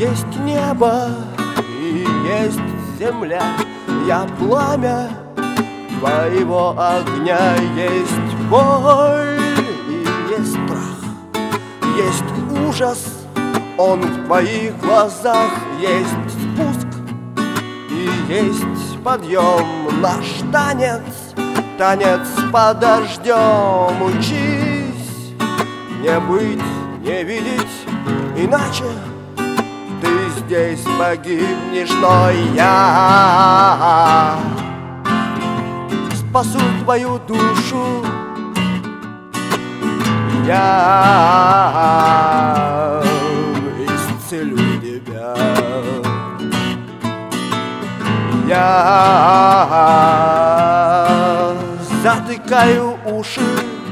Есть небо и есть земля, я пламя твоего огня. Есть боль и есть страх, есть ужас, он в твоих глазах. Есть спуск и есть подъем, наш танец, танец под дождем. Учись не быть, не видеть, иначе ты здесь погибнешь. Но я спасу твою душу, я исцелю тебя, я затыкаю уши,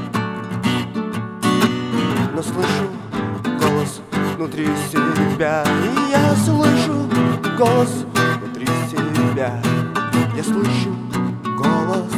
но слышу голос внутри себя. Я слышу голос внутри себя. Я слышу голос.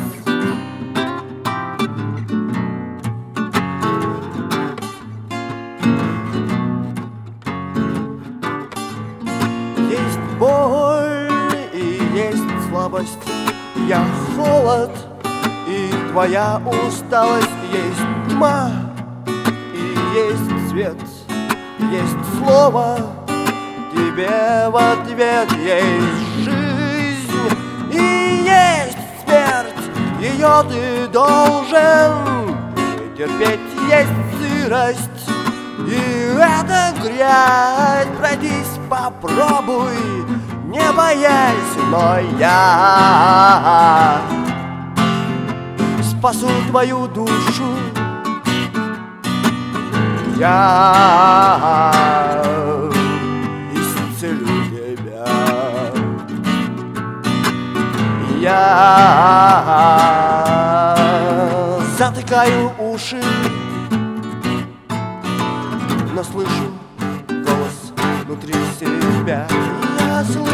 Есть боль и есть слабость, я холод и твоя усталость. Есть тьма и есть свет, есть слово тебе в ответ. Есть жизнь и есть смерть, ее ты должен терпеть. Есть сырость и эта грязь, пройдись, попробуй, не боясь. Но я спасу твою душу, я исцелю тебя, я затыкаю уши, но слышу голос внутри себя. Я слышу